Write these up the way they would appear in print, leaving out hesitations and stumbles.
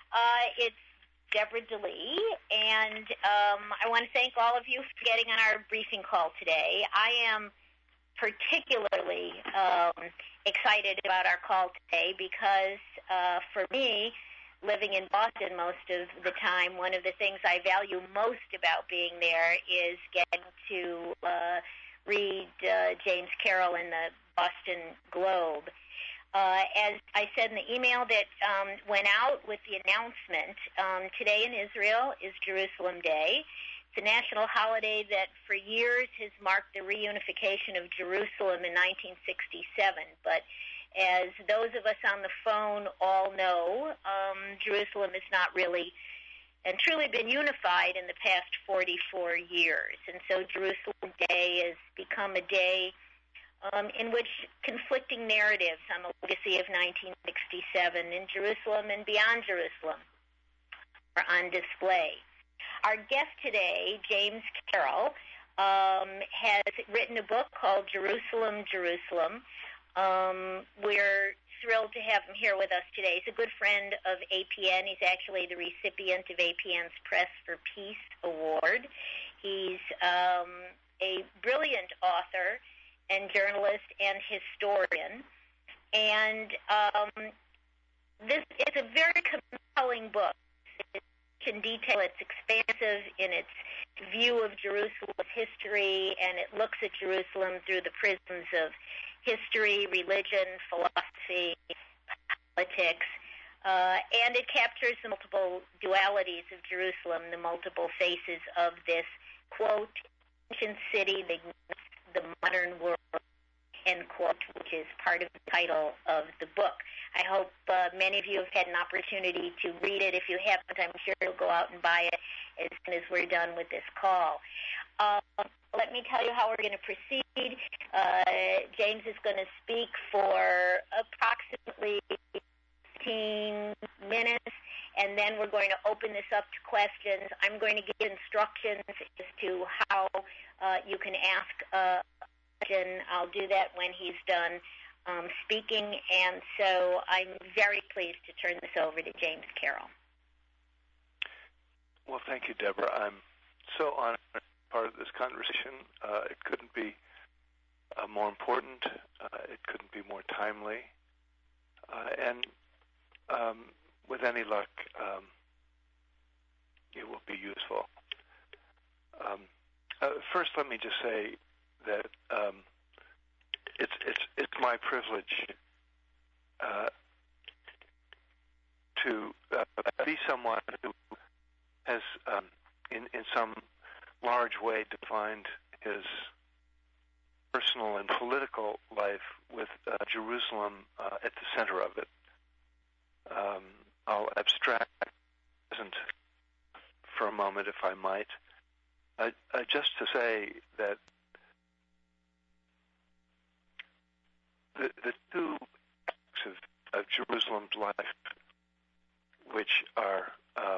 It's Deborah DeLee, and I want to thank all of you for getting on our briefing call today. I am particularly excited about our call today because for me, living in Boston most of the time, one of the things I value most about being there is getting to read James Carroll in the Boston Globe. As I said in the email that went out with the announcement, today in Israel is Jerusalem Day. It's a national holiday that for years has marked the reunification of Jerusalem in 1967. But as those of us on the phone all know, Jerusalem has not really and truly been unified in the past 44 years. And so Jerusalem Day has become a day in which conflicting narratives on the legacy of 1967 in Jerusalem and beyond Jerusalem are on display. Our guest today, James Carroll, has written a book called Jerusalem, Jerusalem. We're thrilled to have him here with us today. He's a good friend of APN. He's actually the recipient of APN's Press for Peace Award. He's a brilliant author and journalist and historian. And this is a very compelling book. It can detail, it's expansive in its view of Jerusalem's history, and it looks at Jerusalem through the prisms of history, religion, philosophy, politics, and it captures the multiple dualities of Jerusalem, the multiple faces of this, quote, ancient city, the modern world, end quote, which is part of the title of the book. I hope many of you have had an opportunity to read it. If you haven't, I'm sure you'll go out and buy it as soon as we're done with this call. Let me tell you how we're going to proceed. James is going to speak for approximately 15 minutes, and then we're going to open this up to questions. I'm going to give instructions as to how you can ask a question. I'll do that when he's done speaking, and so I'm very pleased to turn this over to James Carroll. Well, thank you, Deborah. I'm so honored to be part of this conversation. It couldn't be more important. It couldn't be more timely. And with any luck, it will be useful. First, let me just say that it's my privilege to be someone who has, in some large way, defined his personal and political life with Jerusalem at the center of it. I'll abstract for a moment, if I might, just to say that the two aspects of Jerusalem's life, which are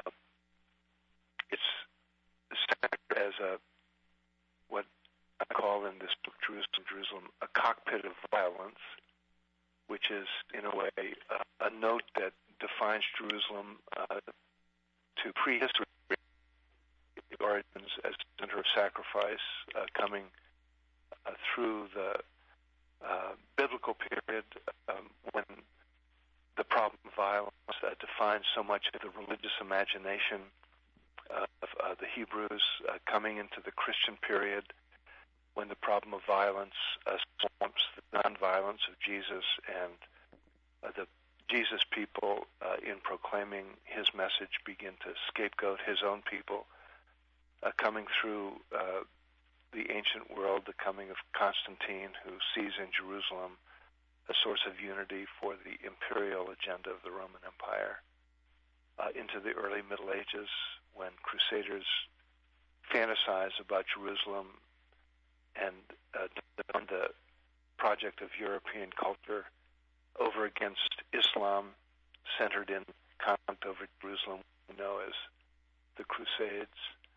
it's centered as what I call in this book, Jerusalem, a cockpit of violence, which is, in a way, a note that defines Jerusalem to prehistory, the origins as a center of sacrifice, coming through the biblical period when the problem of violence defines so much of the religious imagination of the Hebrews, coming into the Christian period when the problem of violence swamps the nonviolence of Jesus, and the Jesus people, in proclaiming his message, begin to scapegoat his own people, coming through the ancient world, the coming of Constantine, who sees in Jerusalem a source of unity for the imperial agenda of the Roman Empire, into the early Middle Ages, when Crusaders fantasize about Jerusalem and the project of European culture over against Islam, centered in conflict over Jerusalem, we know as the Crusades,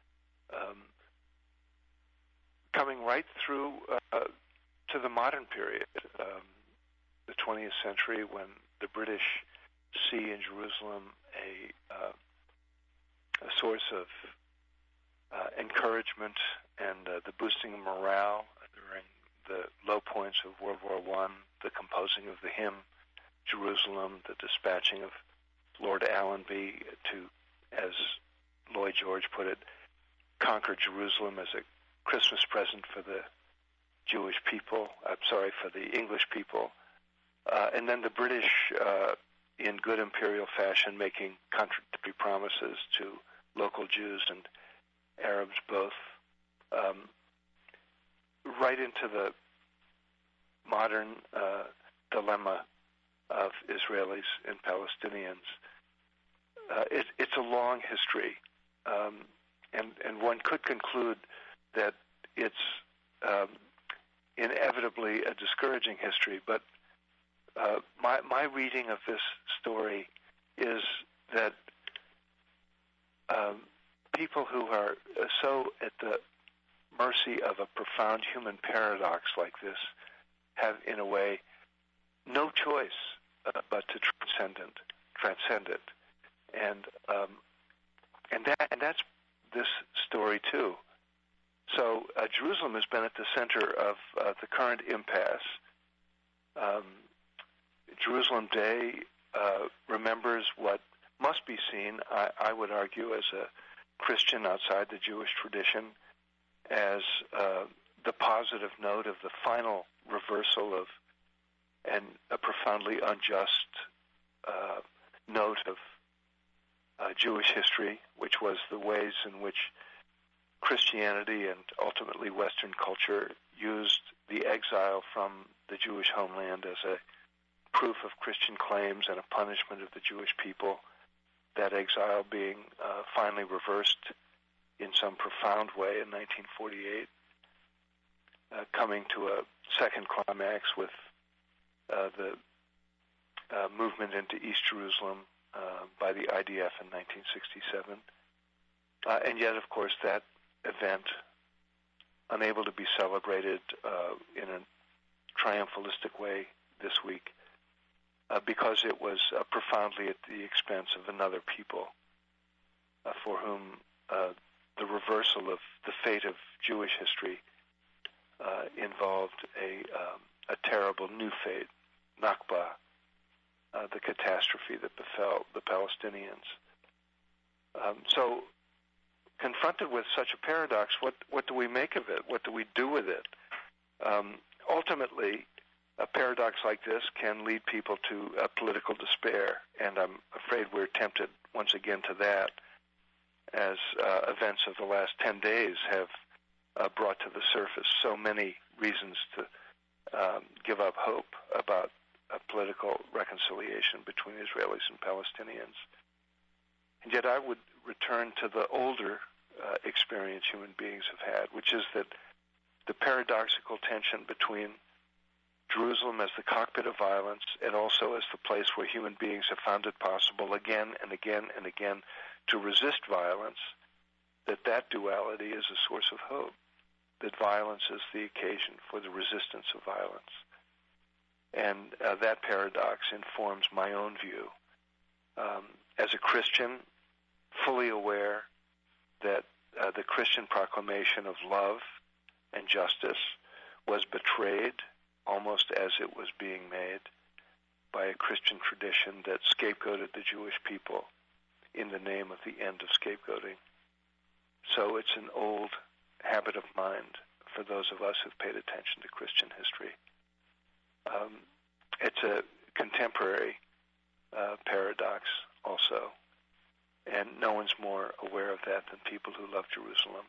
coming right through to the modern period, the 20th century, when the British see in Jerusalem a source of encouragement and the boosting of morale during the low points of World War I, the composing of the hymn Jerusalem, the dispatching of Lord Allenby to, as Lloyd George put it, conquer Jerusalem as a Christmas present for the Jewish people, for the English people, and then the British, in good imperial fashion, making contradictory promises to local Jews and Arabs both, right into the modern dilemma of Israelis and Palestinians. It's a long history, and one could conclude that it's inevitably a discouraging history, but my reading of this story is that people who are so at the mercy of a profound human paradox like this have, in a way, no choice but to transcend it, and that's this story too. So Jerusalem has been at the center of the current impasse. Jerusalem Day remembers what must be seen, I would argue, as a Christian outside the Jewish tradition, as the positive note of the final reversal of a profoundly unjust note of Jewish history, which was the ways in which Christianity and ultimately Western culture used the exile from the Jewish homeland as a proof of Christian claims and a punishment of the Jewish people, that exile being finally reversed in some profound way in 1948, coming to a second climax with the movement into East Jerusalem by the IDF in 1967. And yet, of course, that event, unable to be celebrated in a triumphalistic way this week, because it was profoundly at the expense of another people for whom the reversal of the fate of Jewish history involved a terrible new fate, Nakba, the catastrophe that befell the Palestinians. So, confronted with such a paradox, what do we make of it? What do we do with it? Ultimately, a paradox like this can lead people to political despair, and I'm afraid we're tempted once again to that, as events of the last 10 days have brought to the surface so many reasons to give up hope about a political reconciliation between Israelis and Palestinians. And yet I would return to the older experience human beings have had, which is that the paradoxical tension between Jerusalem as the cockpit of violence and also as the place where human beings have found it possible again and again and again to resist violence, that duality is a source of hope, that violence is the occasion for the resistance of violence. And that paradox informs my own view. As a Christian, fully aware that the Christian proclamation of love and justice was betrayed almost as it was being made by a Christian tradition that scapegoated the Jewish people in the name of the end of scapegoating. So it's an old habit of mind for those of us who've paid attention to Christian history. It's a contemporary paradox also, and no one's more aware of that than people who love Jerusalem.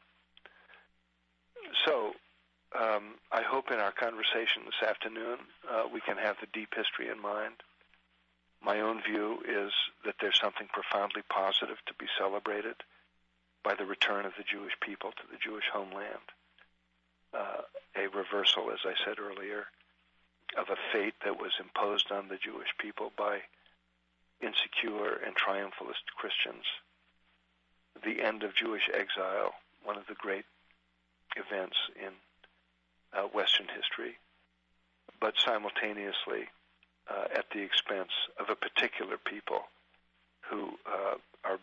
So I hope in our conversation this afternoon we can have the deep history in mind. My own view is that there's something profoundly positive to be celebrated by the return of the Jewish people to the Jewish homeland, a reversal, as I said earlier, of a fate that was imposed on the Jewish people by insecure and triumphalist Christians, the end of Jewish exile, one of the great events in Western history, but simultaneously at the expense of a particular people who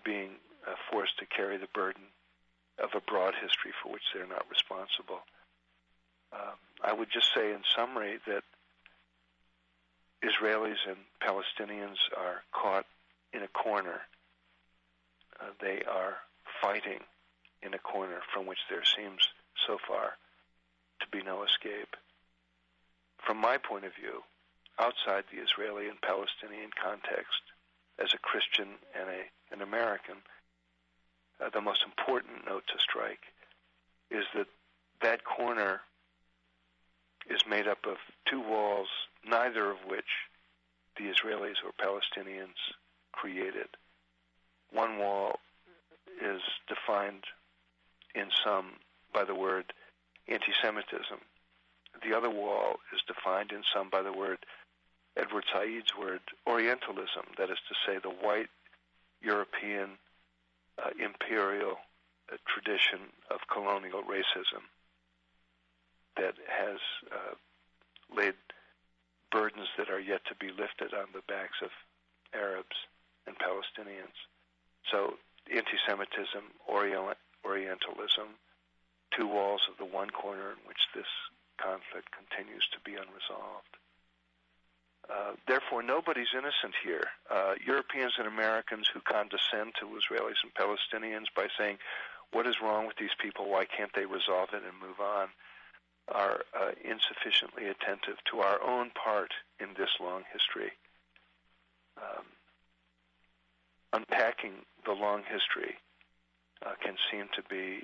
being forced to carry the burden of a broad history for which they're not responsible. I would just say in summary that Israelis and Palestinians are caught in a corner. They are fighting in a corner from which there seems so far to be no escape. From my point of view, outside the Israeli and Palestinian context, as a Christian and an American, the most important note to strike is that that corner is made up of two walls, neither of which the Israelis or Palestinians created. One wall is defined in some by the word anti-Semitism. The other wall is defined in some by the word, Edward Said's word, Orientalism, that is to say the white European imperial tradition of colonial racism that has laid burdens that are yet to be lifted on the backs of Arabs and Palestinians. So anti-Semitism, Orientalism, two walls of the one corner in which this conflict continues to be unresolved. Therefore, nobody's innocent here. Europeans and Americans who condescend to Israelis and Palestinians by saying, what is wrong with these people? Why can't they resolve it and move on? Are insufficiently attentive to our own part in this long history. Unpacking the long history can seem to be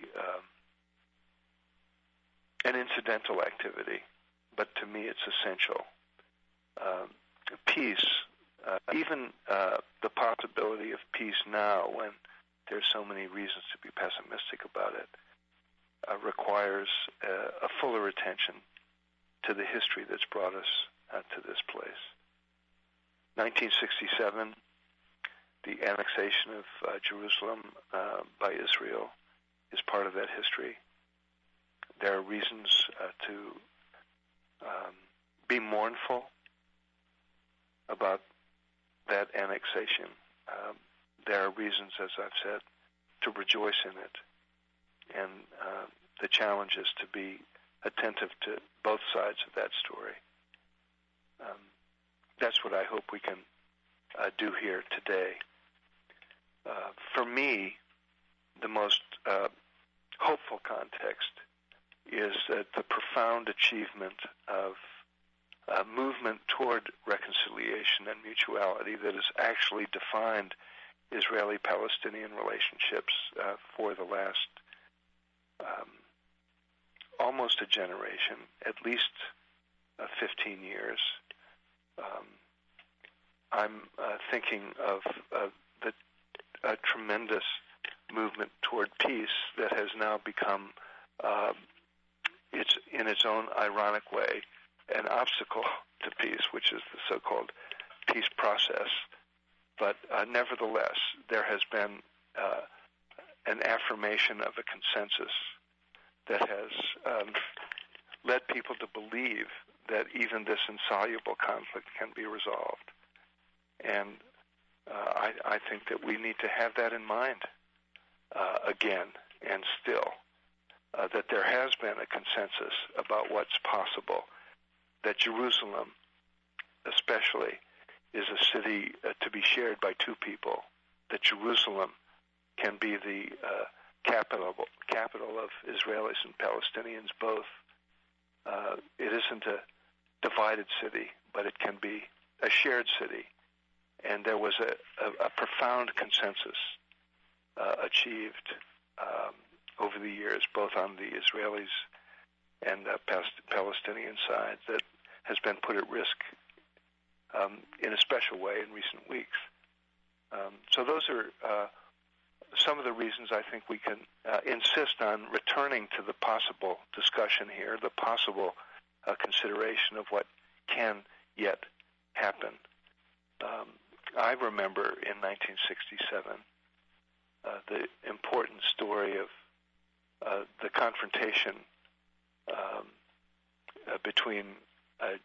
an incidental activity, but to me it's essential. Peace, even the possibility of peace now when there's so many reasons to be pessimistic about it, requires a fuller attention to the history that's brought us to this place. 1967, the annexation of Jerusalem by Israel is part of that history. There are reasons to be mournful about that annexation. There are reasons, as I've said, to rejoice in it. And the challenge is to be attentive to both sides of that story. That's what I hope we can do here today. For me, the most hopeful context is that the profound achievement of movement toward reconciliation and mutuality that has actually defined Israeli-Palestinian relationships for the last almost a generation, at least 15 years. I'm thinking of the tremendous movement toward peace that has now become, it's in its own ironic way, an obstacle to peace, which is the so-called peace process. But nevertheless, there has been an affirmation of a consensus that has led people to believe that even this insoluble conflict can be resolved. And I think that we need to have that in mind again and still, that there has been a consensus about what's possible, that Jerusalem especially is a city to be shared by two people, that Jerusalem can be the capital of Israelis and Palestinians both. It isn't a divided city, but it can be a shared city. And there was a profound consensus achieved over the years, both on the Israelis and Palestinian side, that has been put at risk in a special way in recent weeks. So those are some of the reasons I think we can insist on returning to the possible discussion here, the possible consideration of what can yet happen. I remember in 1967 the important story of the confrontation between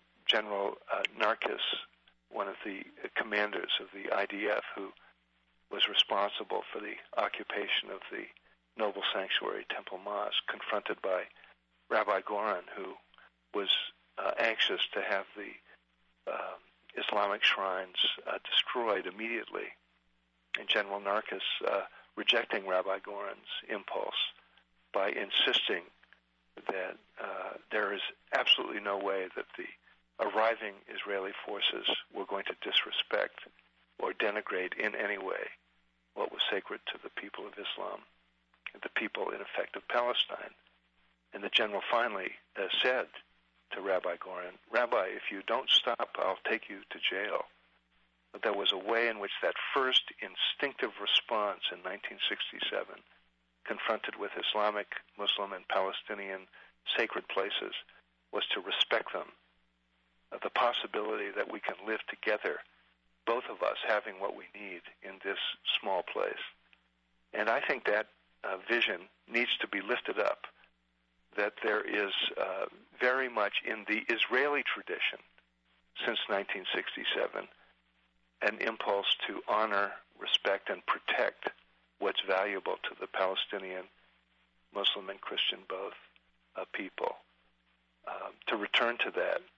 General Narkis, one of the commanders of the IDF, who was responsible for the occupation of the noble sanctuary Temple Mosque, confronted by Rabbi Goren, who was anxious to have the Islamic shrines destroyed immediately, and General Narkis rejecting Rabbi Goren's impulse by insisting that there is absolutely no way that the arriving Israeli forces were going to disrespect or denigrate in any way what was sacred to the people of Islam, the people, in effect, of Palestine. And the general finally said to Rabbi Goren, "Rabbi, if you don't stop, I'll take you to jail." But there was a way in which that first instinctive response in 1967, confronted with Islamic, Muslim, and Palestinian sacred places, was to respect them. The possibility that we can live together, both of us having what we need in this small place. And I think that vision needs to be lifted up, that there is very much in the Israeli tradition since 1967 an impulse to honor, respect, and protect what's valuable to the Palestinian, Muslim, and Christian both people. To return to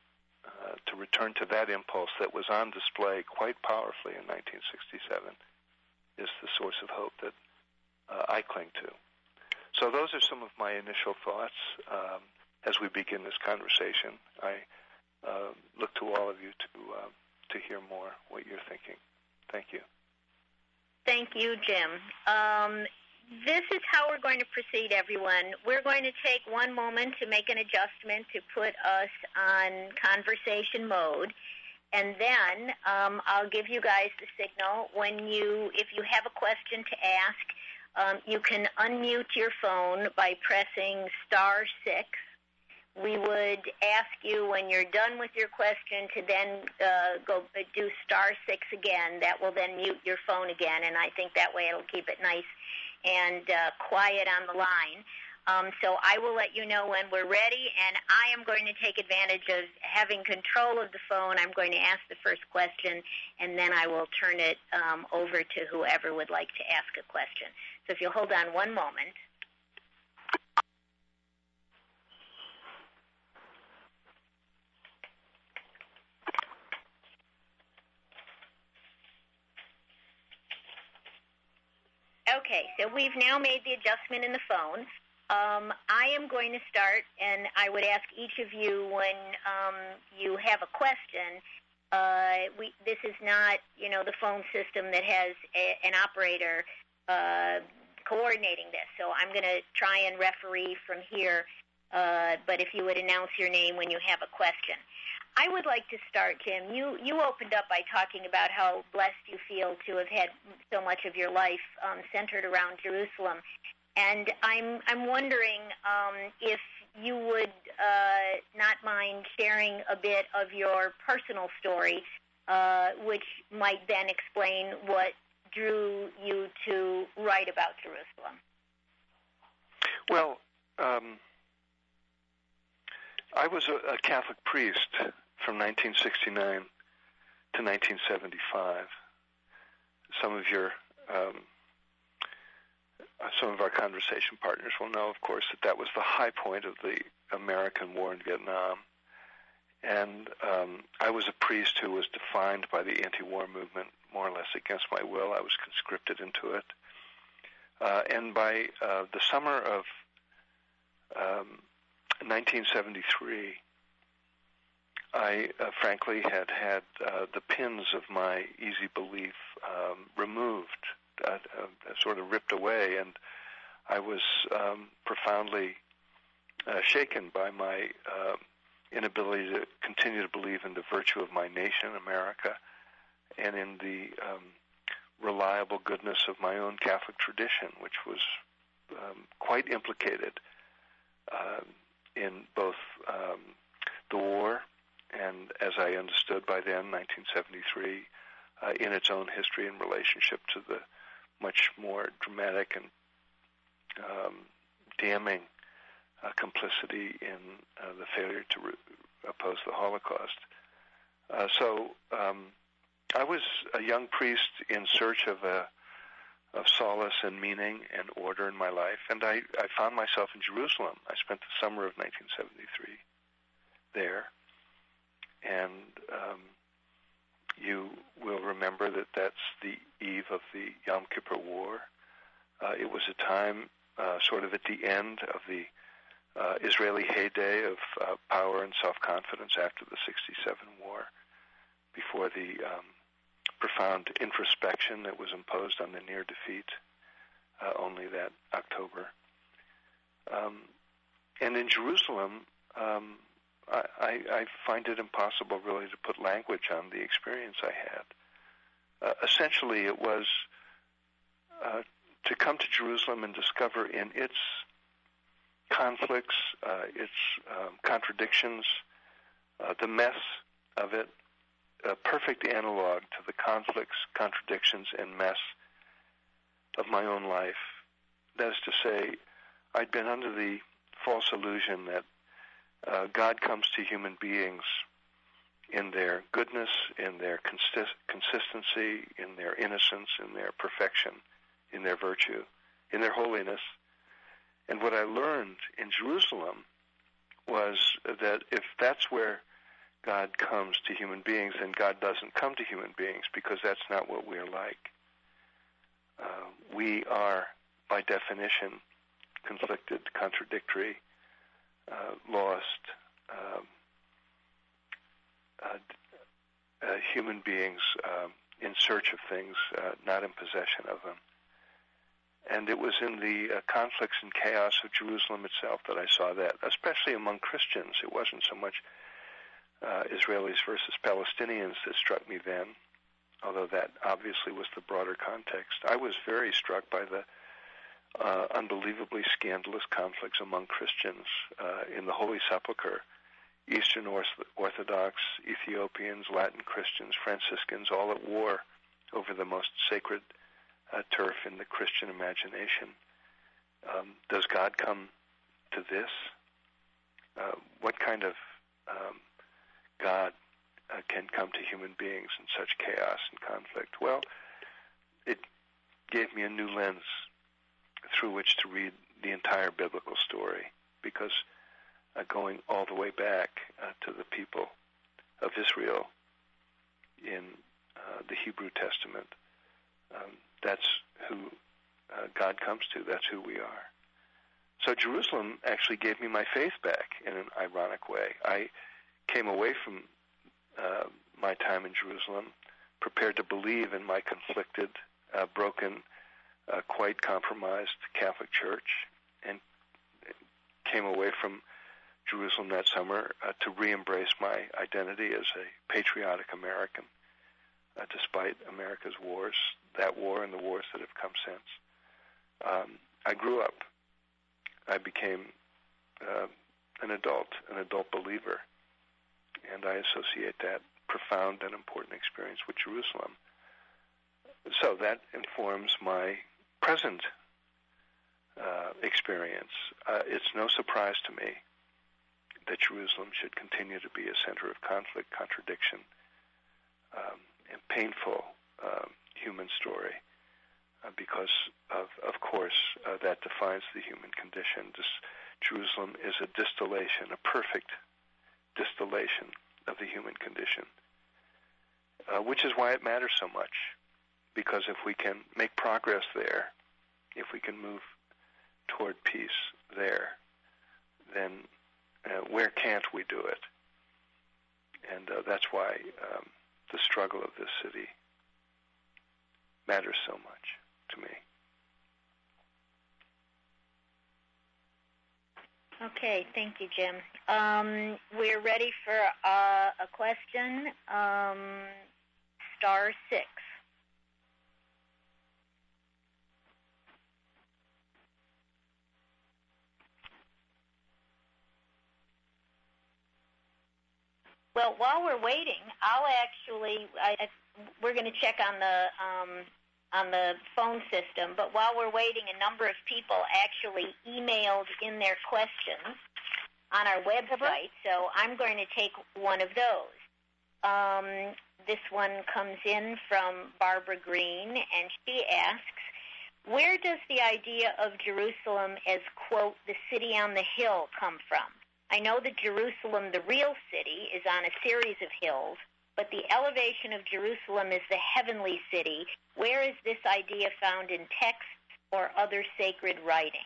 that impulse that was on display quite powerfully in 1967 is the source of hope that I cling to. So those are some of my initial thoughts as we begin this conversation. I look to all of you to hear more what you're thinking. Thank you. Thank you, Jim. This is how we're going to proceed, everyone. We're going to take one moment to make an adjustment to put us on conversation mode, and then I'll give you guys the signal. If you have a question to ask, you can unmute your phone by pressing *6. We would ask you when you're done with your question to then go do *6 again. That will then mute your phone again, and I think that way it'll keep it nice and quiet on the line. So I will let you know when we're ready, and I am going to take advantage of having control of the phone. I'm going to ask the first question, and then I will turn it over to whoever would like to ask a question. So if you'll hold on one moment. Okay, so we've now made the adjustment in the phone. I am going to start, and I would ask each of you when you have a question. This is not, the phone system that has an operator coordinating this. So I'm going to try and referee from here, but if you would announce your name when you have a question. I would like to start, Jim. You opened up by talking about how blessed you feel to have had so much of your life centered around Jerusalem. And I'm wondering if you would not mind sharing a bit of your personal story, which might then explain what drew you to write about Jerusalem. Well, I was a Catholic priest from 1969 to 1975. Some of our conversation partners will know, of course, that was the high point of the American war in Vietnam. And I was a priest who was defined by the anti-war movement more or less against my will. I was conscripted into it. And by the summer of 1973, I frankly had the pins of my easy belief removed, sort of ripped away, and I was profoundly shaken by my inability to continue to believe in the virtue of my nation, America, and in the reliable goodness of my own Catholic tradition, which was quite implicated in both the war and, as I understood by then, 1973, in its own history in relationship to the much more dramatic and damning complicity in the failure to oppose the Holocaust. So I was a young priest in search of of solace and meaning and order in my life. And I found myself in Jerusalem. I spent the summer of 1973 there. And you will remember that that's the eve of the Yom Kippur War. It was a time sort of at the end of the Israeli heyday of power and self-confidence after the 67 war, before the profound introspection that was imposed on the near defeat only that October. And in Jerusalem, I find it impossible really to put language on the experience I had. Essentially, it was to come to Jerusalem and discover in its conflicts, its contradictions, the mess of it, a perfect analog to the conflicts, contradictions, and mess of my own life. That is to say, I'd been under the false illusion that God comes to human beings in their goodness, in their consistency, in their innocence, in their perfection, in their virtue, in their holiness. And what I learned in Jerusalem was that if that's where God comes to human beings, then God doesn't come to human beings, because that's not what we're like. We are, by definition, conflicted, contradictory, lost, human beings in search of things, not in possession of them. And it was in the conflicts and chaos of Jerusalem itself that I saw that, especially among Christians. It wasn't so much Israelis versus Palestinians that struck me then, although that obviously was the broader context. I was very struck by the unbelievably scandalous conflicts among Christians in the Holy Sepulchre. Eastern Orthodox, Ethiopians, Latin Christians, Franciscans, all at war over the most sacred turf in the Christian imagination. Does God come to this? What kind of God can come to human beings in such chaos and conflict? Well, it gave me a new lens through which to read the entire biblical story, because going all the way back to the people of Israel in the Hebrew Testament, that's who God comes to. That's who we are. So Jerusalem actually gave me my faith back in an ironic way. I came away from my time in Jerusalem prepared to believe in my conflicted, broken, quite compromised Catholic Church, and came away from Jerusalem that summer to re-embrace my identity as a patriotic American, despite America's wars, that war and the wars that have come since. I grew up. I became an adult believer, and I associate that profound and important experience with Jerusalem. So that informs my present experience. It's no surprise to me that Jerusalem should continue to be a center of conflict, contradiction, and painful human story, because of course, that defines the human condition. Jerusalem is a distillation, a perfect distillation of the human condition, which is why it matters so much, because if we can make progress there, if we can move toward peace there, then where can't we do it? And that's why the struggle of this city matters so much to me. Okay, thank you, Jim. We're ready for a question. *6. Well, while we're waiting, we're going to check on the phone system. But while we're waiting, a number of people actually emailed in their questions on our website. So I'm going to take one of those. This one comes in from Barbara Green, and she asks, where does the idea of Jerusalem as, quote, the city on the hill come from? I know that Jerusalem, the real city, is on a series of hills, but the elevation of Jerusalem is the heavenly city. Where is this idea found in texts or other sacred writing?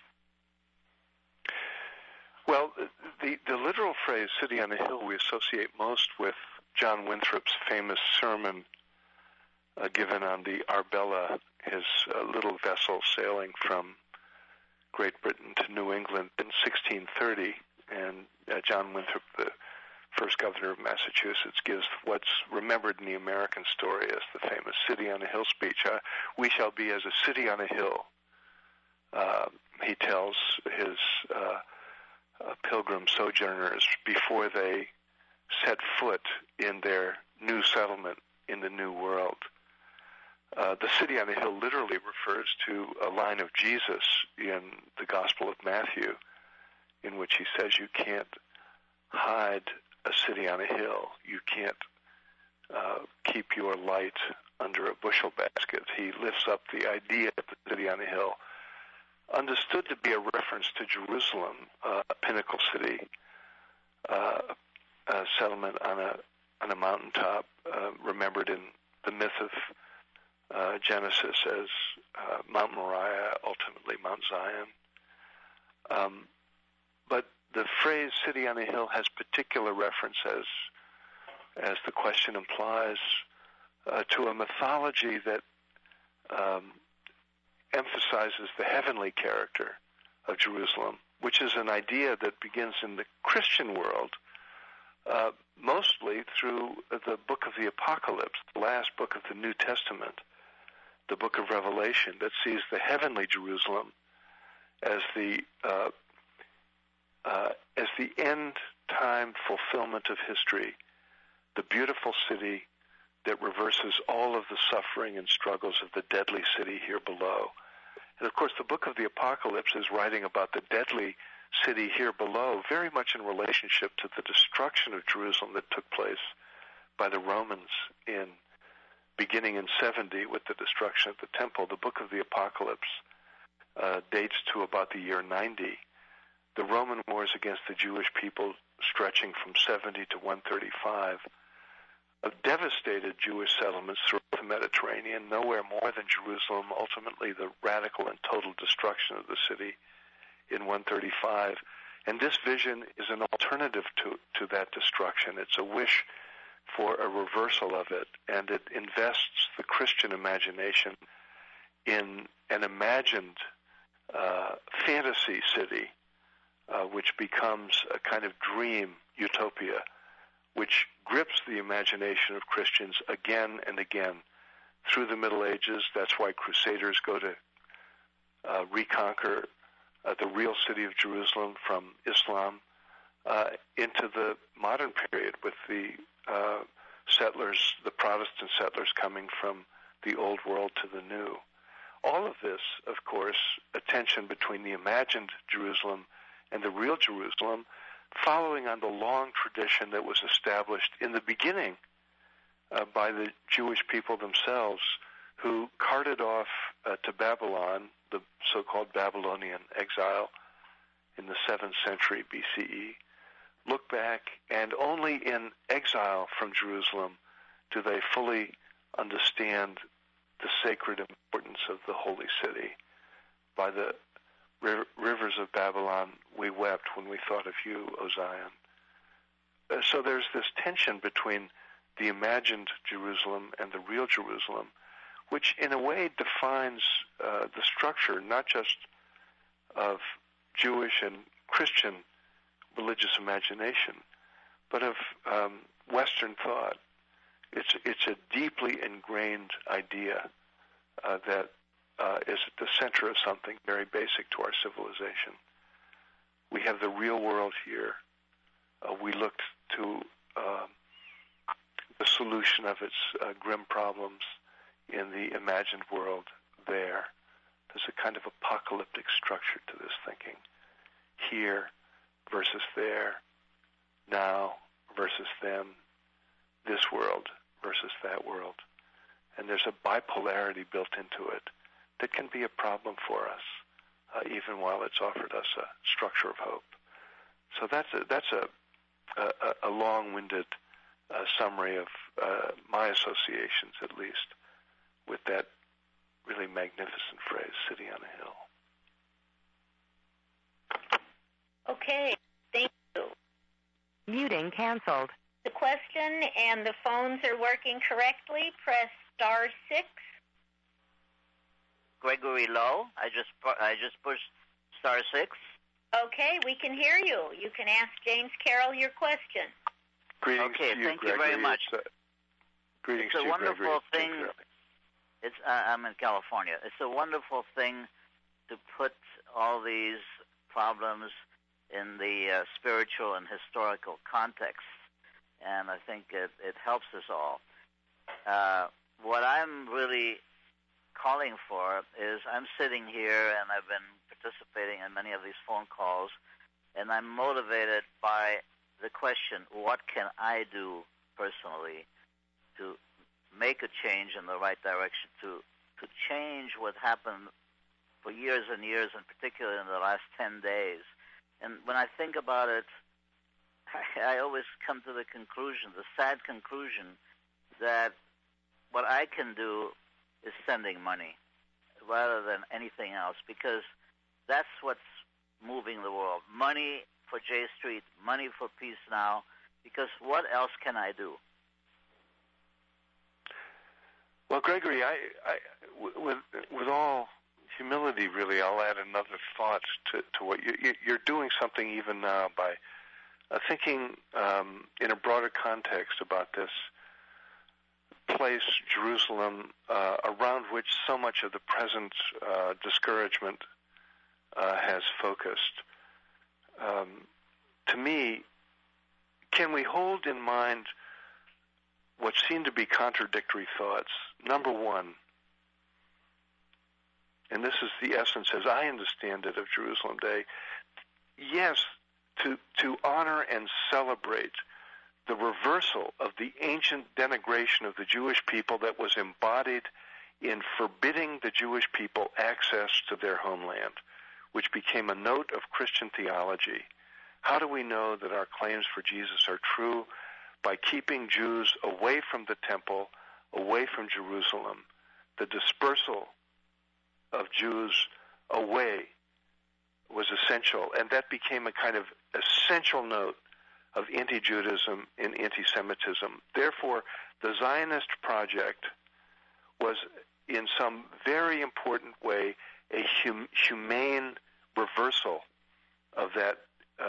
Well, the literal phrase city on a hill we associate most with John Winthrop's famous sermon given on the Arbella, his little vessel sailing from Great Britain to New England in 1630. And John Winthrop, the first governor of Massachusetts, gives what's remembered in the American story as the famous city on a hill speech. We shall be as a city on a hill, he tells his pilgrim sojourners before they set foot in their new settlement in the New World. The city on a hill literally refers to a line of Jesus in the Gospel of Matthew, in which he says you can't hide a city on a hill. You can't keep your light under a bushel basket. He lifts up the idea of the city on a hill, understood to be a reference to Jerusalem, a pinnacle city, a settlement on a mountaintop, remembered in the myth of Genesis as Mount Moriah, ultimately Mount Zion. But the phrase city on a hill has particular reference, as the question implies, to a mythology that emphasizes the heavenly character of Jerusalem, which is an idea that begins in the Christian world, mostly through the book of the Apocalypse, the last book of the New Testament, the book of Revelation, that sees the heavenly Jerusalem as the end-time fulfillment of history, the beautiful city that reverses all of the suffering and struggles of the deadly city here below. And of course, the book of the Apocalypse is writing about the deadly city here below, very much in relationship to the destruction of Jerusalem that took place by the Romans beginning in 70 with the destruction of the temple. The book of the Apocalypse dates to about the year 90. The Roman wars against the Jewish people, stretching from 70 to 135, devastated Jewish settlements throughout the Mediterranean, nowhere more than Jerusalem, ultimately the radical and total destruction of the city in 135. And this vision is an alternative to that destruction. It's a wish for a reversal of it, and it invests the Christian imagination in an imagined fantasy city, which becomes a kind of dream utopia, which grips the imagination of Christians again and again through the Middle Ages. That's why Crusaders go to reconquer the real city of Jerusalem from Islam into the modern period with the settlers, the Protestant settlers coming from the old world to the new. All of this, of course, a tension between the imagined Jerusalem and the real Jerusalem, following on the long tradition that was established in the beginning by the Jewish people themselves, who carted off to Babylon, the so-called Babylonian exile in the 7th century BCE, look back, and only in exile from Jerusalem do they fully understand the sacred importance of the holy city. By the rivers of Babylon, we wept when we thought of you, O Zion. So there's this tension between the imagined Jerusalem and the real Jerusalem, which in a way defines the structure not just of Jewish and Christian religious imagination, but of Western thought. It's a deeply ingrained idea that is at the center of something very basic to our civilization. We have the real world here. We looked to the solution of its grim problems in the imagined world there. There's a kind of apocalyptic structure to this thinking. Here versus there, now versus then, this world versus that world. And there's a bipolarity built into it that can be a problem for us, even while it's offered us a structure of hope. So that's a long-winded summary of my associations, at least, with that really magnificent phrase, "City on a Hill." Okay, thank you. Muting canceled. The question and the phones are working correctly. Press *6. Gregory Lowe. I just pushed *6. Okay, we can hear you. You can ask James Carroll your question. Greetings okay, to you, thank Gregory. you very much. Greetings it's to you, a wonderful Gregory. thing. I'm in California. It's a wonderful thing to put all these problems in the spiritual and historical context, and I think it helps us all. What I'm really calling for is I'm sitting here and I've been participating in many of these phone calls, and I'm motivated by the question, what can I do personally to make a change in the right direction, to change what happened for years and years, and particularly in the last 10 days. And when I think about it, I always come to the conclusion, the sad conclusion, that what I can do is sending money rather than anything else, because that's what's moving the world. Money for J Street, money for Peace Now, because what else can I do? Well, Gregory, with all humility, really, I'll add another thought to what you're doing something even now by thinking in a broader context about this place, Jerusalem, around which so much of the present discouragement has focused. To me, can we hold in mind what seem to be contradictory thoughts? Number one, and this is the essence as I understand it of Jerusalem Day, yes, to honor and celebrate the reversal of the ancient denigration of the Jewish people that was embodied in forbidding the Jewish people access to their homeland, which became a note of Christian theology. How do we know that our claims for Jesus are true? By keeping Jews away from the temple, away from Jerusalem. The dispersal of Jews away was essential, and that became a kind of essential note of anti-Judaism and anti-Semitism. Therefore, the Zionist project was in some very important way a humane reversal of that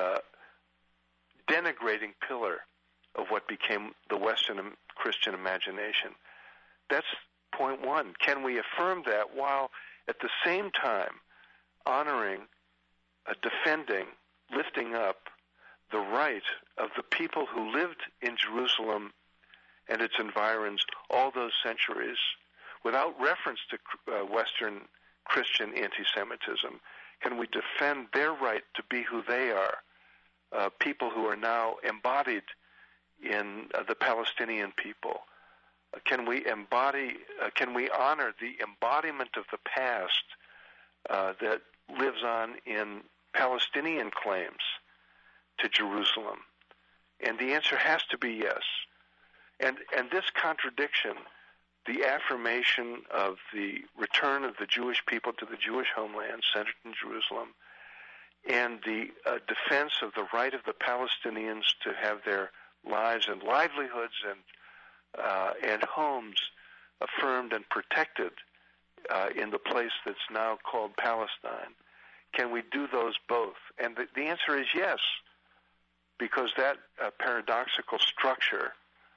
denigrating pillar of what became the Western Christian imagination. That's point one. Can we affirm that while at the same time honoring, defending, lifting up the right of the people who lived in Jerusalem and its environs all those centuries without reference to Western Christian anti-Semitism? Can we defend their right to be who they are, people who are now embodied in the Palestinian people? Can we honor the embodiment of the past that lives on in Palestinian claims to Jerusalem? And the answer has to be yes. And this contradiction, the affirmation of the return of the Jewish people to the Jewish homeland centered in Jerusalem, and the defense of the right of the Palestinians to have their lives and livelihoods and homes affirmed and protected in the place that's now called Palestine. Can we do those both? And the answer is yes, because that paradoxical structure,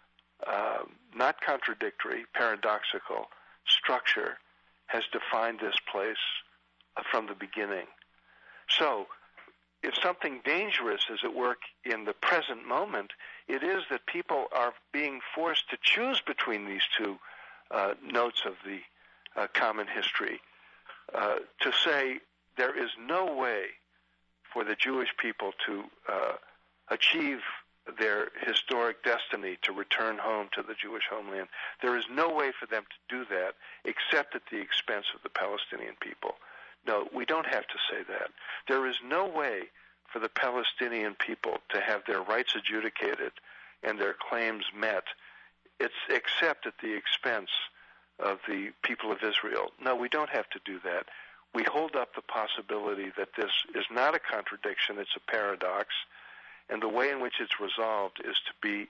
not contradictory, paradoxical structure, has defined this place from the beginning. So, if something dangerous is at work in the present moment, it is that people are being forced to choose between these two notes of the common history, to say there is no way for the Jewish people to achieve their historic destiny to return home to the Jewish homeland. There is no way for them to do that except at the expense of the Palestinian people. No, we don't have to say that. There is no way for the Palestinian people to have their rights adjudicated and their claims met, except at the expense of the people of Israel. No, we don't have to do that. We hold up the possibility that this is not a contradiction, it's a paradox, and the way in which it's resolved is to be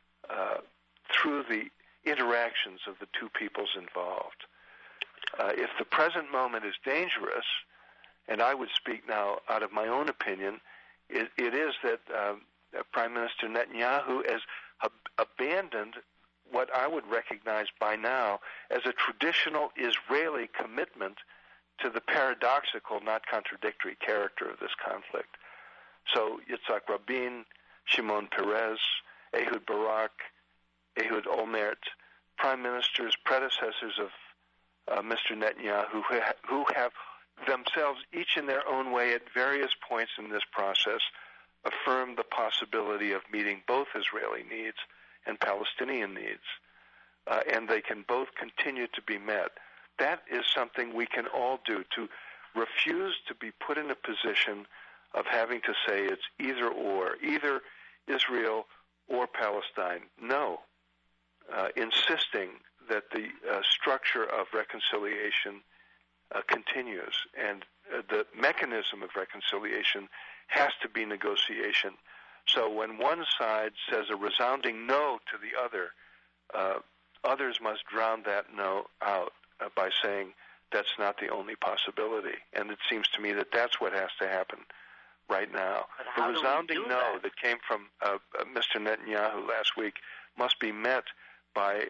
through the interactions of the two peoples involved. If the present moment is dangerous, and I would speak now out of my own opinion, it is that Prime Minister Netanyahu has abandoned what I would recognize by now as a traditional Israeli commitment to the paradoxical, not contradictory character of this conflict. So Yitzhak Rabin, Shimon Peres, Ehud Barak, Ehud Olmert, prime ministers, predecessors of Mr. Netanyahu, who have themselves, each in their own way at various points in this process, affirmed the possibility of meeting both Israeli needs and Palestinian needs, and they can both continue to be met. That is something we can all do, to refuse to be put in a position of having to say it's either or, either Israel or Palestine. No, insisting that the structure of reconciliation continues, and the mechanism of reconciliation has to be negotiation. So when one side says a resounding no to the other, others must drown that no out by saying that's not the only possibility. And it seems to me that that's what has to happen right now. The resounding no that came from Mr. Netanyahu last week must be met by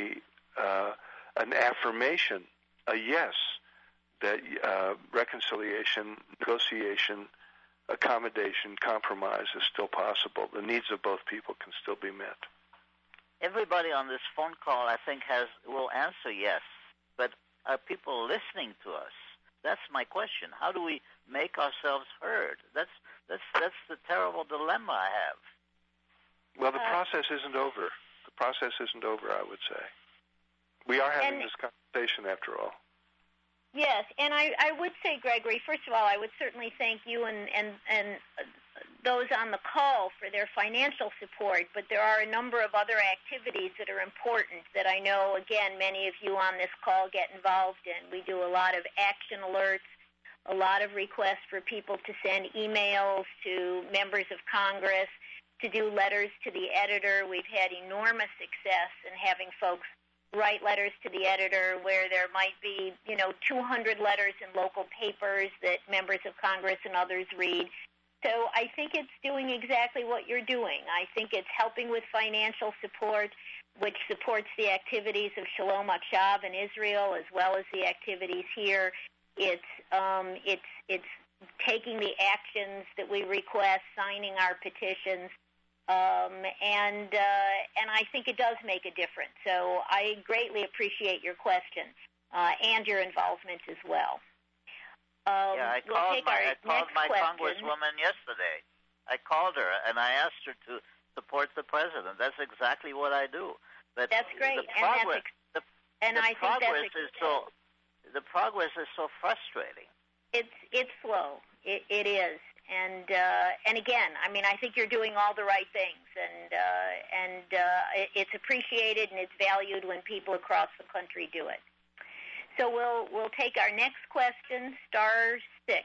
an affirmation, a yes, that reconciliation, negotiation, accommodation, compromise is still possible. The needs of both people can still be met. Everybody on this phone call, I think, will answer yes, but are people listening to us? That's my question. How do we make ourselves heard? That's the terrible dilemma I have. Well, the process isn't over. The process isn't over, I would say. We are having this conversation after all. Yes, and I would say, Gregory, first of all, I would certainly thank you and those on the call for their financial support, but there are a number of other activities that are important that I know, again, many of you on this call get involved in. We do a lot of action alerts, a lot of requests for people to send emails to members of Congress, to do letters to the editor. We've had enormous success in having folks write letters to the editor where there might be, 200 letters in local papers that members of Congress and others read. So I think it's doing exactly what you're doing. I think it's helping with financial support, which supports the activities of Shalom Achshav in Israel as well as the activities here. It's taking the actions that we request, signing our petitions, and I think it does make a difference. So I greatly appreciate your question and your involvement as well. I called my congresswoman yesterday. I called her and I asked her to support the president. That's exactly what I do. But that's great. The progress is so frustrating. It's slow. It is. And again, I mean, I think you're doing all the right things, and it's appreciated and it's valued when people across the country do it. So we'll take our next question, *6.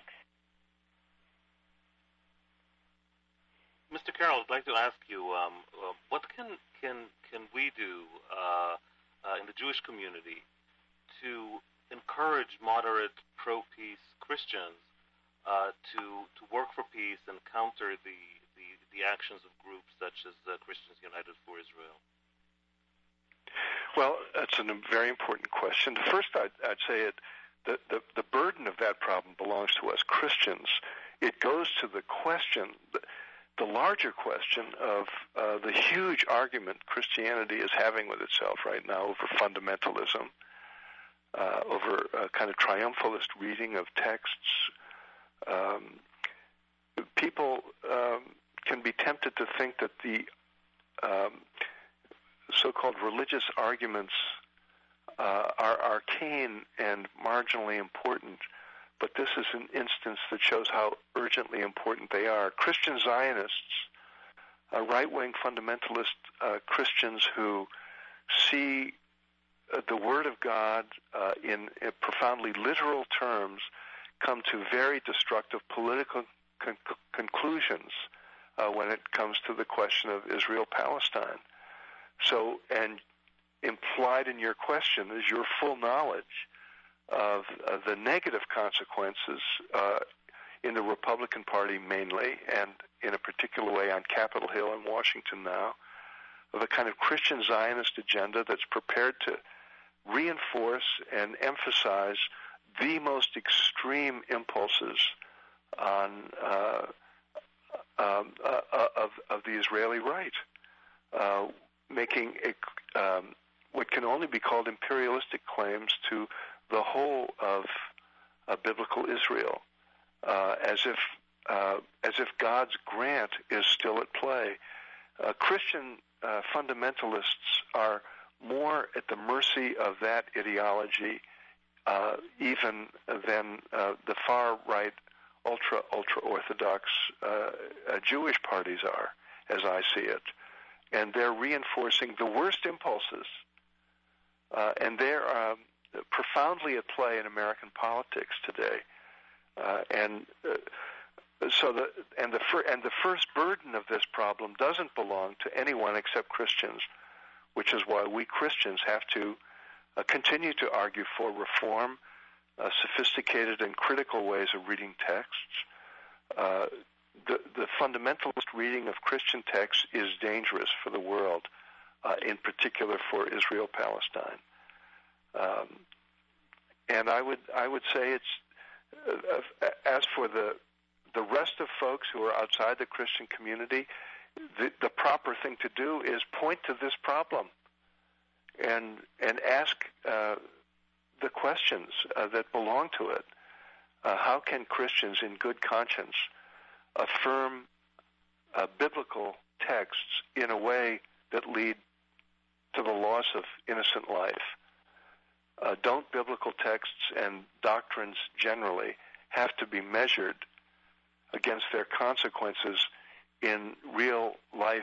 Mr. Carroll, I'd like to ask you, what can we do in the Jewish community to encourage moderate, pro-peace Christians to work for peace and counter the actions of groups such as Christians United for Israel? Well, that's a very important question. First, I'd say the burden of that problem belongs to us Christians. It goes to the question, the larger question of the huge argument Christianity is having with itself right now over fundamentalism, over a kind of triumphalist reading of texts. People can be tempted to think that the so-called religious arguments are arcane and marginally important, but this is an instance that shows how urgently important they are. Christian Zionists, right-wing fundamentalist Christians who see the Word of God in profoundly literal terms, come to very destructive political conclusions when it comes to the question of Israel-Palestine. So, and implied in your question is your full knowledge of the negative consequences in the Republican Party mainly, and in a particular way on Capitol Hill in Washington now, of a kind of Christian Zionist agenda that's prepared to reinforce and emphasize the most extreme impulses on of the Israeli right, making what can only be called imperialistic claims to the whole of biblical Israel, as if God's grant is still at play. Christian fundamentalists are more at the mercy of that ideology even than the far right ultra orthodox Jewish parties are, as I see it, and they're reinforcing the worst impulses, and they're profoundly at play in American politics today, So the first burden of this problem doesn't belong to anyone except Christians, which is why we Christians have to continue to argue for reform, sophisticated and critical ways of reading texts. The fundamentalist reading of Christian texts is dangerous for the world, in particular for Israel-Palestine. And I would say it's as for the rest of folks who are outside the Christian community, the proper thing to do is point to this problem and ask the questions that belong to it. How can Christians in good conscience affirm biblical texts in a way that lead to the loss of innocent life? Don't biblical texts and doctrines generally have to be measured against their consequences in real life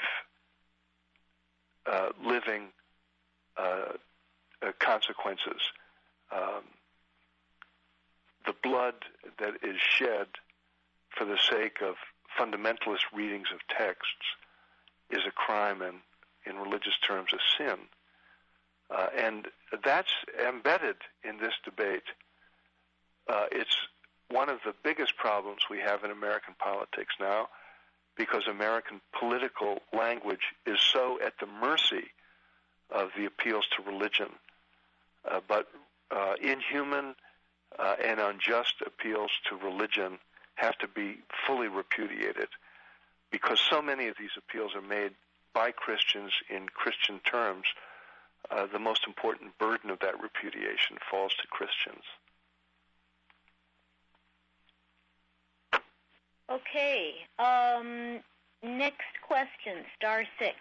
living consequences? The blood that is shed for the sake of fundamentalist readings of texts is a crime and, in religious terms, a sin. And that's embedded in this debate. It's one of the biggest problems we have in American politics now, because American political language is so at the mercy of the appeals to religion. But inhuman and unjust appeals to religion have to be fully repudiated, because so many of these appeals are made by Christians in Christian terms. The most important burden of that repudiation falls to Christians. Okay. Next question, star 6.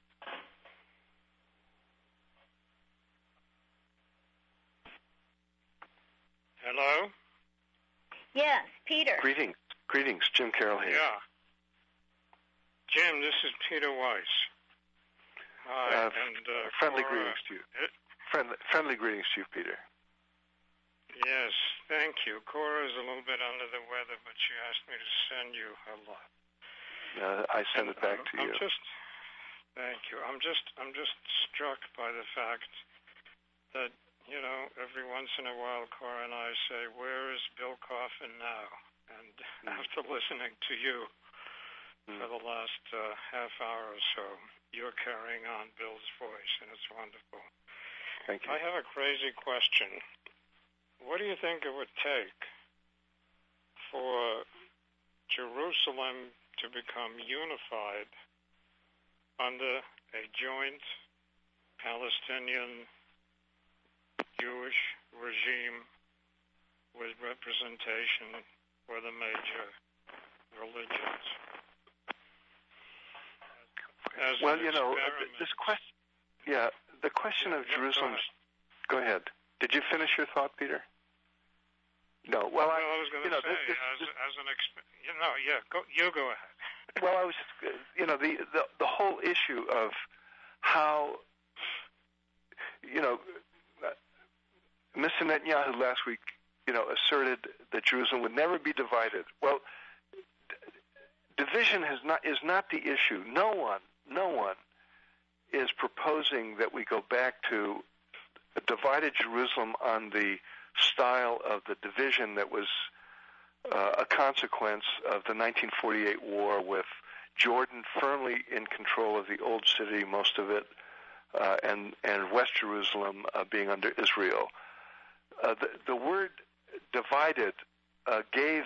Hello? Yes, Peter. Greetings, Jim Carroll here. Yeah. Jim, this is Peter Weiss. Hi, friendly greetings to you. Friendly greetings to you, Peter. Yes, thank you. Cora is a little bit under the weather, but she asked me to send you her love. I send it back to you. Thank you. I'm just struck by the fact that, you know, every once in a while, Cora and I say, "Where is Bill Coffin now?" And after listening to you for the last half hour or so, you're carrying on Bill's voice, and it's wonderful. Thank you. I have a crazy question. What do you think it would take for Jerusalem to become unified under a joint Palestinian Jewish regime with representation for the major religions? as well, an you know, experiment. this question. Yeah, the question of Jerusalem. Go ahead. Did you finish your thought, Peter? No. Well, I was going to say, as an you go ahead. Well, I was just, the whole issue of how, Mr. Netanyahu last week, asserted that Jerusalem would never be divided. Well, division is not the issue. No one is proposing that we go back to a divided Jerusalem on the style of the division that was a consequence of the 1948 war, with Jordan firmly in control of the Old City, most of it, and West Jerusalem being under Israel. The word divided gave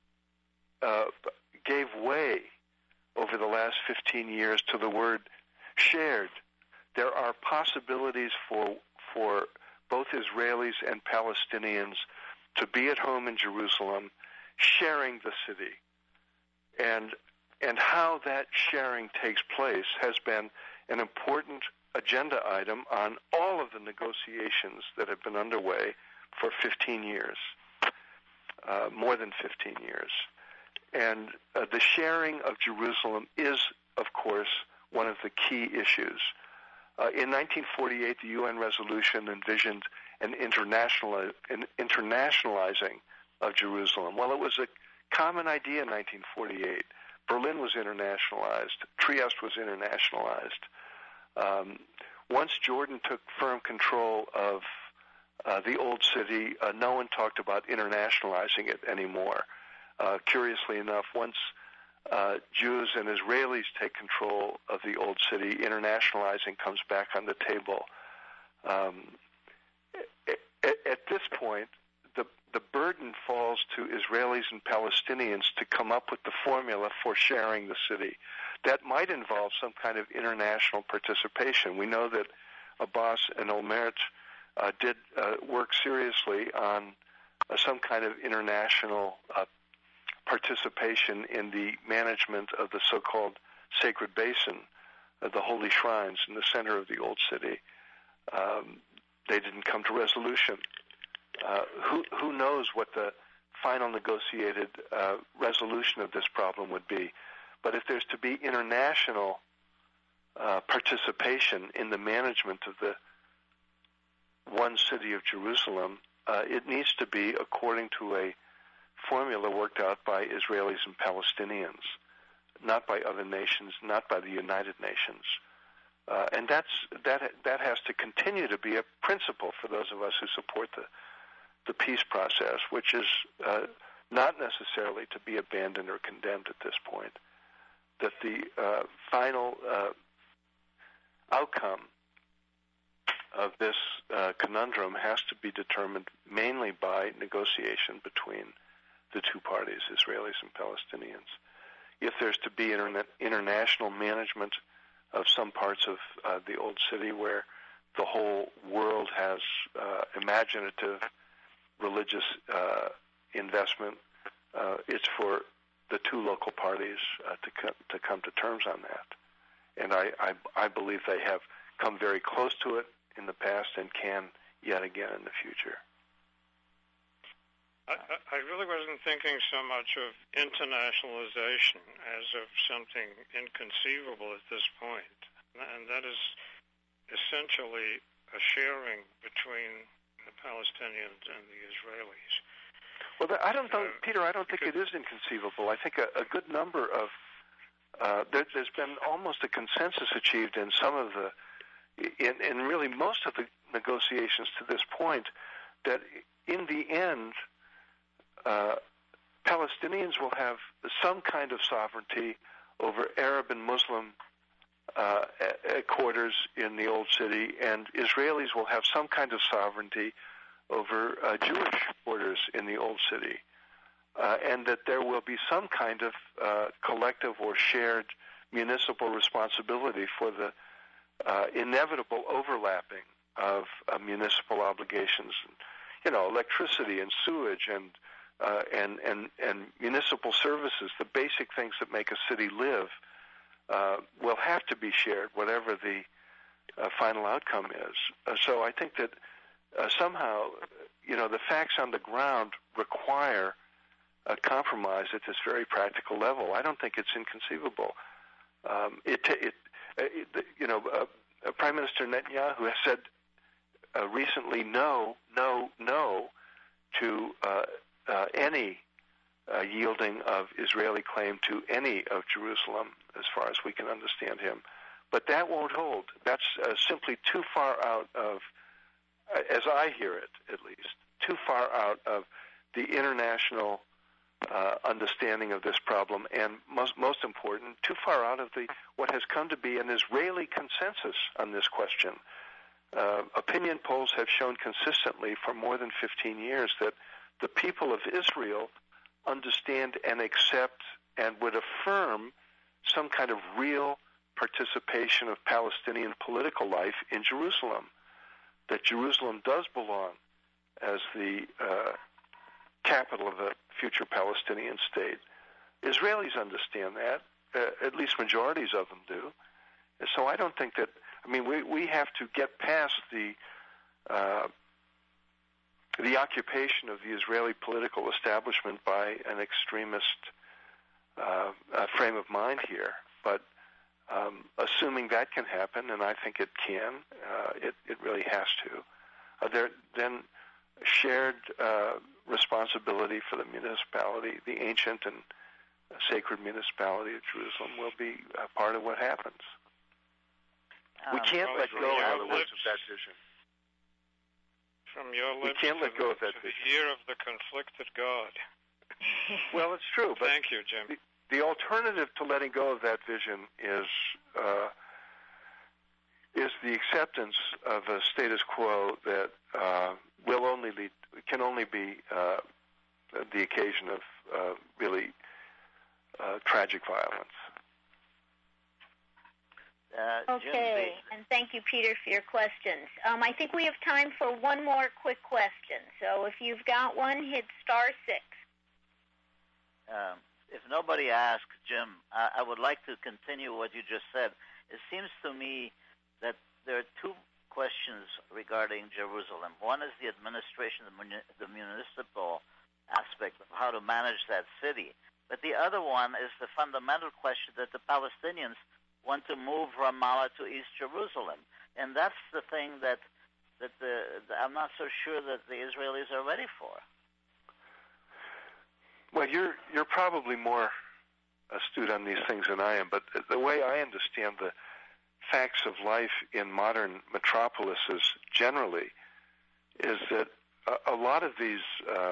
way over the last 15 years to the word shared. There are possibilities for both Israelis and Palestinians to be at home in Jerusalem, sharing the city. And how that sharing takes place has been an important agenda item on all of the negotiations that have been underway for 15 years, more than 15 years. And the sharing of Jerusalem is, of course, one of the key issues. In 1948, the UN resolution envisioned an internationalizing of Jerusalem. Well, it was a common idea in 1948. Berlin was internationalized. Trieste was internationalized. Once Jordan took firm control of the Old City, no one talked about internationalizing it anymore. Curiously enough, once Jews and Israelis take control of the Old City, internationalizing comes back on the table. At this point, the burden falls to Israelis and Palestinians to come up with the formula for sharing the city. That might involve some kind of international participation. We know that Abbas and Olmert did work seriously on some kind of international participation in the management of the so-called sacred basin, the holy shrines in the center of the Old City. They didn't come to resolution. Who knows what the final negotiated resolution of this problem would be? But if there's to be international participation in the management of the one city of Jerusalem, it needs to be according to a formula worked out by Israelis and Palestinians, not by other nations, not by the United Nations. And that has to continue to be a principle for those of us who support the peace process, which is not necessarily to be abandoned or condemned at this point. That the final outcome of this conundrum has to be determined mainly by negotiation between the two parties, Israelis and Palestinians. If there's to be international management of some parts of the Old City where the whole world has imaginative religious investment, it's for the two local parties to come to terms on that. And I believe they have come very close to it in the past and can yet again in the future. I really wasn't thinking so much of internationalization as of something inconceivable at this point, and that is essentially a sharing between the Palestinians and the Israelis. Well, I don't know, Peter, I don't think it is inconceivable. I think a good number of there's been almost a consensus achieved in some of in really most of the negotiations to this point, that in the end, Palestinians will have some kind of sovereignty over Arab and Muslim quarters in the Old City, and Israelis will have some kind of sovereignty over Jewish quarters in the Old City, and that there will be some kind of collective or shared municipal responsibility for the inevitable overlapping of municipal obligations, electricity and sewage and municipal services, the basic things that make a city live, will have to be shared, whatever the final outcome is. So I think that somehow, the facts on the ground require a compromise at this very practical level. I don't think it's inconceivable. Prime Minister Netanyahu has said recently no to any yielding of Israeli claim to any of Jerusalem, as far as we can understand him. But that won't hold. That's simply too far out of, as I hear it at least, too far out of the international understanding of this problem, and most important, too far out of what has come to be an Israeli consensus on this question. Opinion polls have shown consistently for more than 15 years that the people of Israel understand and accept and would affirm some kind of real participation of Palestinian political life in Jerusalem, that Jerusalem does belong as the capital of a future Palestinian state. Israelis understand that, at least majorities of them do. And so I don't think that, we have to get past the occupation of the Israeli political establishment by an extremist frame of mind here. But assuming that can happen, and I think it can, it really has to, then shared responsibility for the municipality, the ancient and sacred municipality of Jerusalem, will be part of what happens. We can't let go, in other words, of that vision. From your lips we can't let go of that to vision. The ear of the conflicted God. Well, it's true. But thank you, Jim. The alternative to letting go of that vision is the acceptance of a status quo that can only be the occasion of really tragic violence. Okay, and thank you, Peter, for your questions. I think we have time for one more quick question. So if you've got one, hit *6. If nobody asks, Jim, I would like to continue what you just said. It seems to me that there are two questions regarding Jerusalem. One is the administration, the municipal aspect of how to manage that city. But the other one is the fundamental question that the Palestinians want to move Ramallah to East Jerusalem. And that's the thing that I'm not so sure that the Israelis are ready for. Well, you're probably more astute on these things than I am, but the way I understand the facts of life in modern metropolises generally is that a lot of these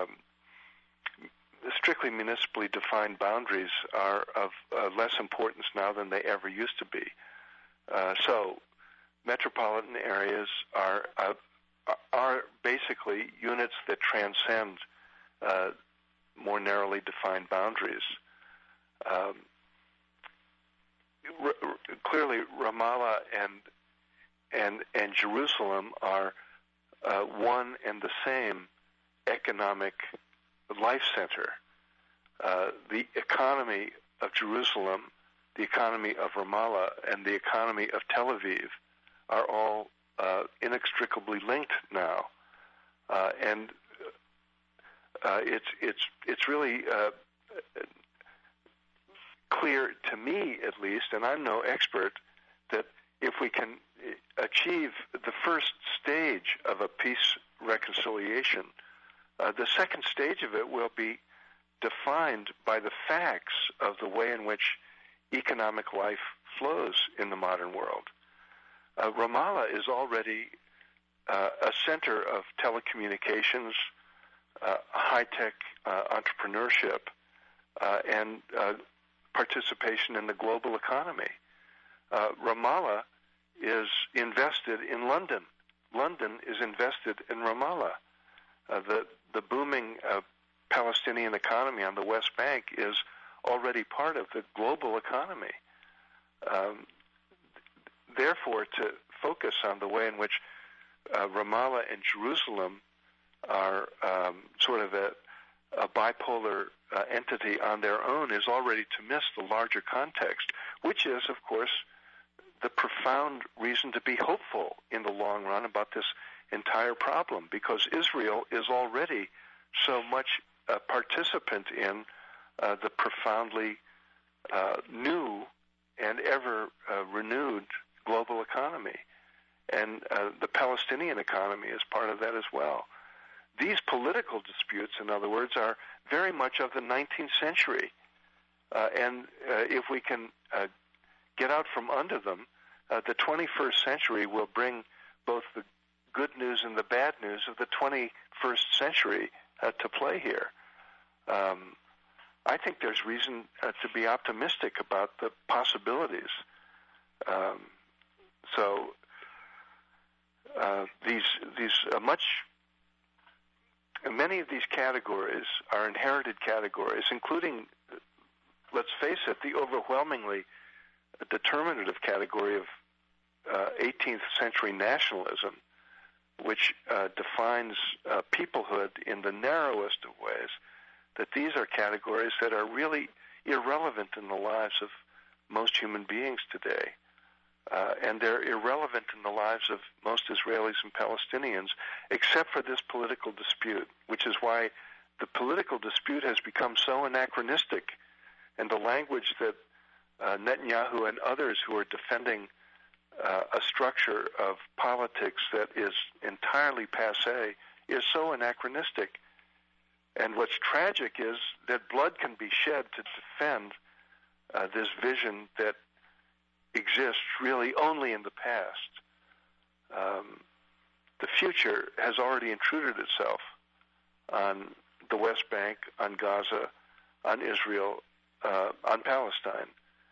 strictly municipally defined boundaries are of less importance now than they ever used to be. So metropolitan areas are basically units that transcend more narrowly defined boundaries. Clearly, Ramallah and Jerusalem are one and the same economic life center. The economy of Jerusalem, the economy of Ramallah, and the economy of Tel Aviv are all inextricably linked now, and it's really clear to me, at least, and I'm no expert, that if we can achieve the first stage of a peace reconciliation, the second stage of it will be defined by the facts of the way in which economic life flows in the modern world. Ramallah is already a center of telecommunications, high-tech entrepreneurship, and participation in the global economy. Ramallah is invested in London. London is invested in Ramallah. The booming Palestinian economy on the West Bank is already part of the global economy. Therefore, to focus on the way in which Ramallah and Jerusalem are sort of a bipolar entity on their own is already to miss the larger context, which is, of course, the profound reason to be hopeful in the long run about this entire problem, because Israel is already so much a participant in the profoundly new and ever renewed global economy. And the Palestinian economy is part of that as well. These political disputes, in other words, are very much of the 19th century. And if we can get out from under them, the 21st century will bring both the good news and the bad news of the 21st century to play here. I think there's reason to be optimistic about the possibilities. Many of these categories are inherited categories, including, let's face it, the overwhelmingly determinative category of 18th century nationalism, which defines peoplehood in the narrowest of ways. That these are categories that are really irrelevant in the lives of most human beings today. And they're irrelevant in the lives of most Israelis and Palestinians, except for this political dispute, which is why the political dispute has become so anachronistic. And the language that Netanyahu and others who are defending a structure of politics that is entirely passé is so anachronistic. And what's tragic is that blood can be shed to defend this vision that exists really only in the past. The future has already intruded itself on the West Bank, on Gaza, on Israel, on Palestine.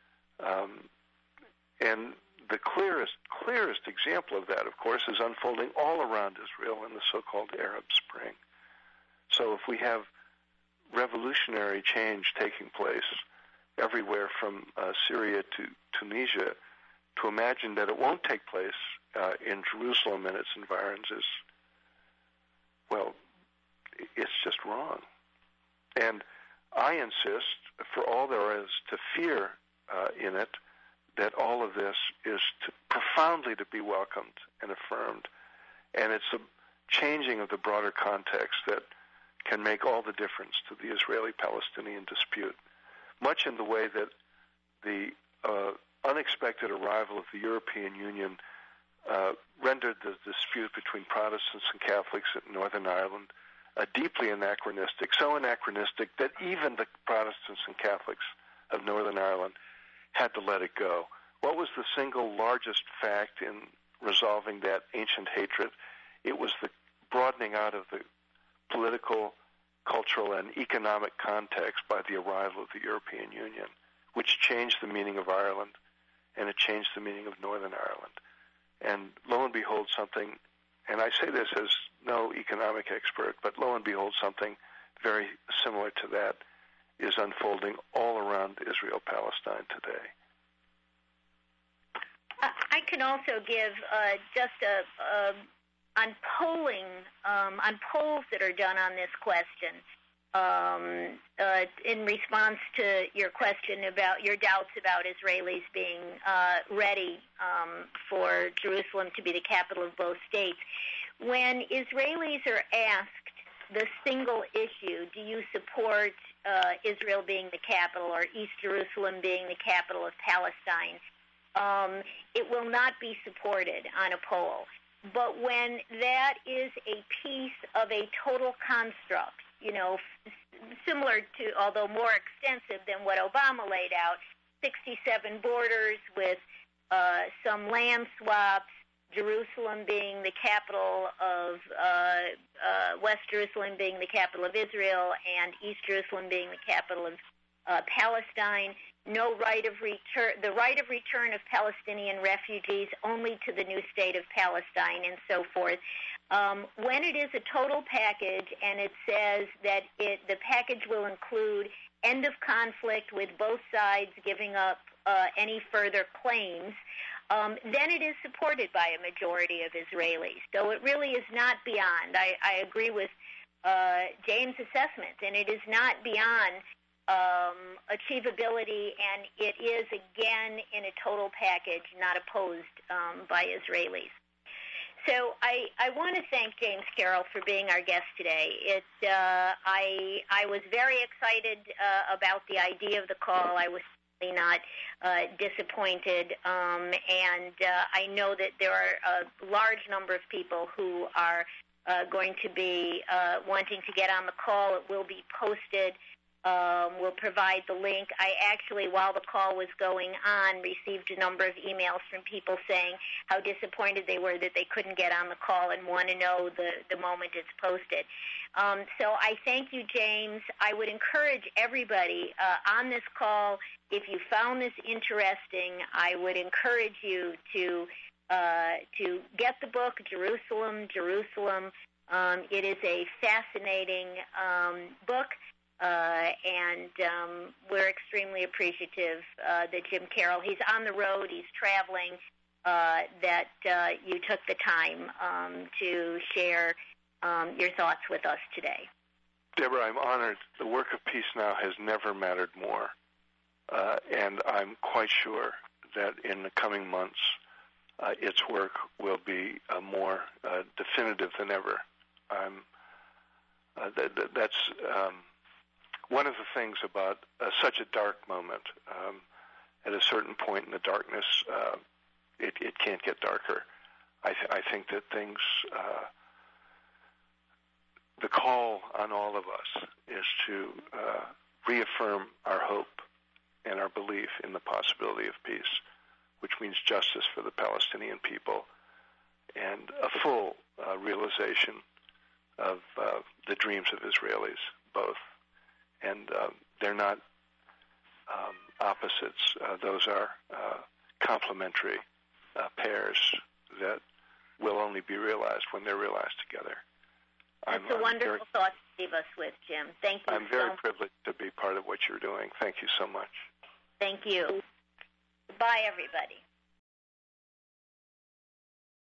And the clearest example of that, of course, is unfolding all around Israel in the so-called Arab Spring. So if we have revolutionary change taking place everywhere from Syria to Tunisia, to imagine that it won't take place in Jerusalem and its environs is, well, it's just wrong. And I insist, for all there is to fear in it, that all of this is profoundly to be welcomed and affirmed. And it's a changing of the broader context that can make all the difference to the Israeli-Palestinian dispute, much in the way that the unexpected arrival of the European Union rendered the dispute between Protestants and Catholics in Northern Ireland deeply anachronistic, so anachronistic that even the Protestants and Catholics of Northern Ireland had to let it go. What was the single largest fact in resolving that ancient hatred? It was the broadening out of the political, cultural, and economic context by the arrival of the European Union, which changed the meaning of Ireland, and it changed the meaning of Northern Ireland. And lo and behold, something, and I say this as no economic expert, but lo and behold, something very similar to that is unfolding all around Israel-Palestine today. I can also give just on polling, on polls that are done on this question, in response to your question about your doubts about Israelis being ready for Jerusalem to be the capital of both states. When Israelis are asked the single issue, do you support Israel being the capital or East Jerusalem being the capital of Palestine, it will not be supported on a poll. But when that is a piece of a total construct, you know, similar to, although more extensive than what Obama laid out, 67 borders with some land swaps, Jerusalem being the capital of, West Jerusalem being the capital of Israel, and East Jerusalem being the capital of Palestine, no right of return, the right of return of Palestinian refugees only to the new state of Palestine, and so forth. When it is a total package and it says that the package will include end of conflict with both sides giving up any further claims, then it is supported by a majority of Israelis. So it really is not beyond. I agree with James' assessment, and it is not beyond achievability, and it is, again, in a total package, not opposed by Israelis. So I want to thank James Carroll for being our guest today. I was very excited about the idea of the call. I was certainly not disappointed, and I know that there are a large number of people who are going to be wanting to get on the call. It will be posted. We'll provide the link. I actually, while the call was going on, received a number of emails from people saying how disappointed they were that they couldn't get on the call and want to know the moment it's posted. So I thank you, James. I would encourage everybody on this call, if you found this interesting, I would encourage you to get the book, Jerusalem, Jerusalem. It is a fascinating book. And we're extremely appreciative that Jim Carroll, he's on the road, he's traveling, that you took the time to share your thoughts with us today. Deborah, I'm honored. The work of Peace Now has never mattered more, and I'm quite sure that in the coming months its work will be more definitive than ever. That's one of the things about such a dark moment. At a certain point in the darkness, it can't get darker. I think that things, the call on all of us is to reaffirm our hope and our belief in the possibility of peace, which means justice for the Palestinian people and a full realization of the dreams of Israelis, both. And they're not opposites. Those are complementary pairs that will only be realized when they're realized together. That's a wonderful thought to leave us with, Jim. Thank you. I'm very privileged to be part of what you're doing. Thank you so much. Thank you. Bye, everybody.